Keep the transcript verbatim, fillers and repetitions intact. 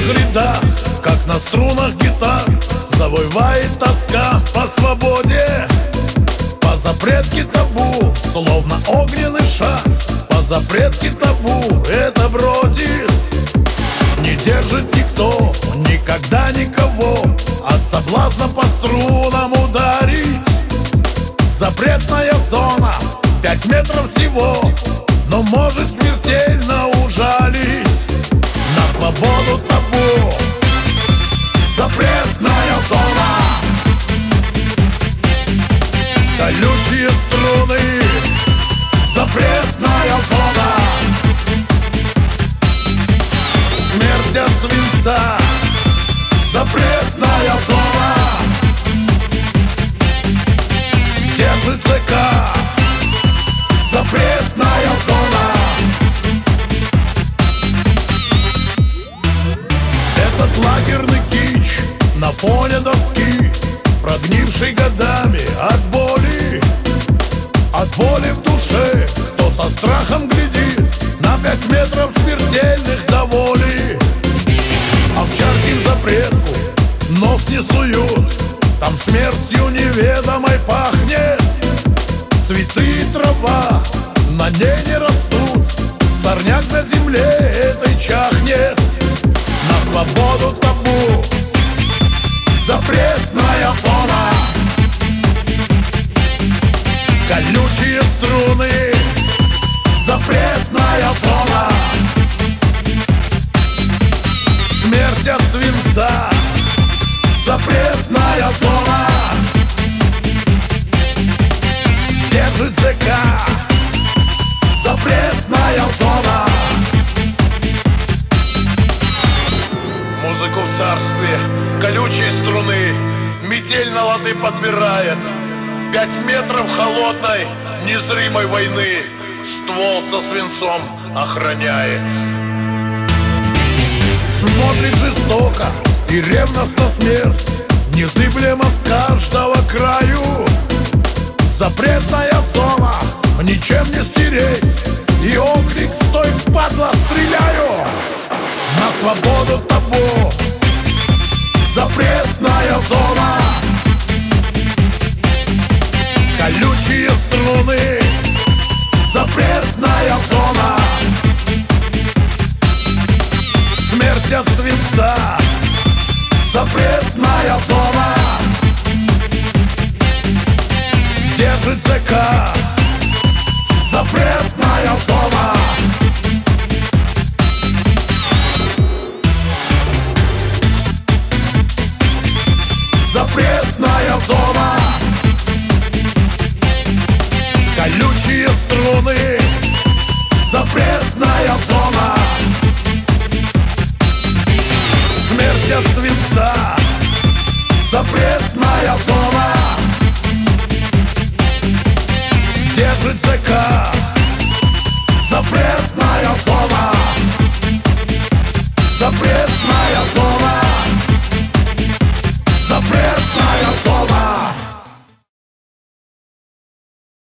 рядах, как на струнах гитар, завывает тоска по свободе. По запретке табу, словно огненный шар, по запретке табу это бродит. Не держит никто, никогда никого от соблазна по струнам ударить. Запретная зона, пять метров всего, но может смертельно ужалить. На свободу табу, запретная зона, колючие струны, запретная зона, смерть от свинца, запретная зона, держит ЦК, запретная зона. Этот лагерный кич на фоне доски, прогнивший годами от боли, от боли в душе, кто со страхом глядит на пять метров смертельных до воли. Овчарки в запретку нос не суют, там смертью неведомой пахнет. Цветы и трава на ней не растут, сорняк на земле этой чахнет. На свободу табу, запретная зона, колючие струны, запретная зона, смерть от свинца, запретная зона, держит ЦК, запретная зона. Музыку в царстве колючей струны метель на лады подбирает. Пять метров холодной незримой войны ствол со свинцом охраняет. Смотрит жестоко и ревностно смерть, незыблемо с каждого краю. Запретная зона, ничем не стереть, и окрик «Стой, падла, стреляю!» На свободу табу, запретная зона, колючие струны, запретная зона, смерть от свинца, запретная зона, держит ЦК, запретная зона. Запретная зона, колючие струны, запретная зона, смерть от свинца, запретная зона, держит ЦК, запретная зона, запретная